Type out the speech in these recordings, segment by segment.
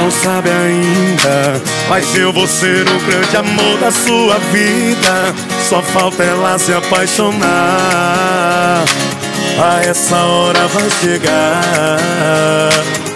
não sabe ainda, mas eu vou ser o grande amor da sua vida. Só falta ela se apaixonar. A essa hora vai chegar.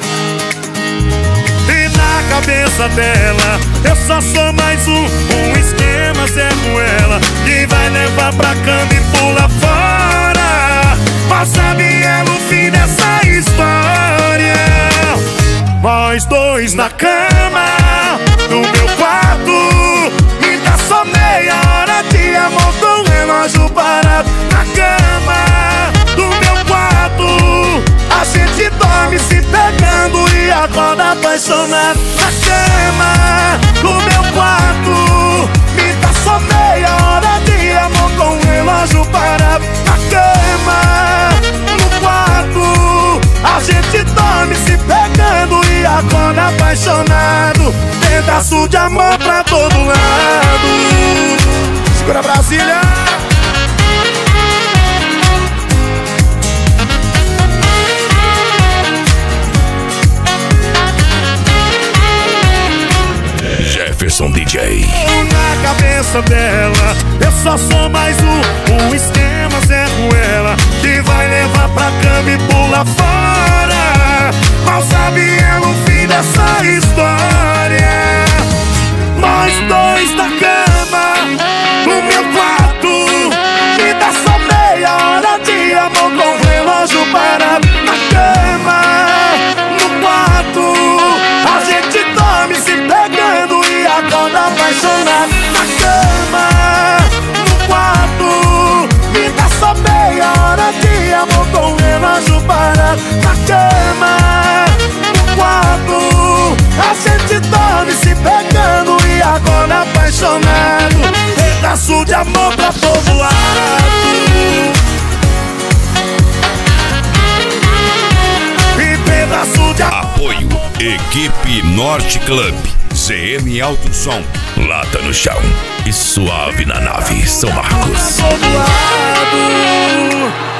E na cabeça dela eu só sou mais um esquema Zé Ruela, que vai levar pra cama e pula fora. Mas sabe ela o fim dessa história? Nós dois na cama, no meu quarto, me dá só meia hora de amor com o relógio parado. Na cama, no meu quarto, a gente dorme se pegando e acorda apaixonado. Na cama, no meu quarto, me dá só meia hora de amor com o relógio parado. Na cama, no quarto, a gente dorme se pegando e acorda apaixonado. Pedaço de amor pra todo lado. Segura Brasília! Jefferson DJ. Na cabeça dela eu só sou mais um esquema Zé Ruela, que vai levar pra cama e pula fora. Mal sabe ela o fim dessa história. Nós dois na cama, no meu quarto, me dá só meia hora de amor com o relógio parado. Na cama, no quarto, a gente dorme se pegando e acorda apaixonado. Na cama, no quarto, me dá só meia hora de amor com o relógio parado. Na cama, no quarto, a gente dorme se pegando e acorda apaixonado. Pedaço de amor pra todo lado. E pedaço de amor. Apoio Equipe Norte Club, CM Alto Som, lata no chão e suave na nave, São Marcos. Pra todo lado.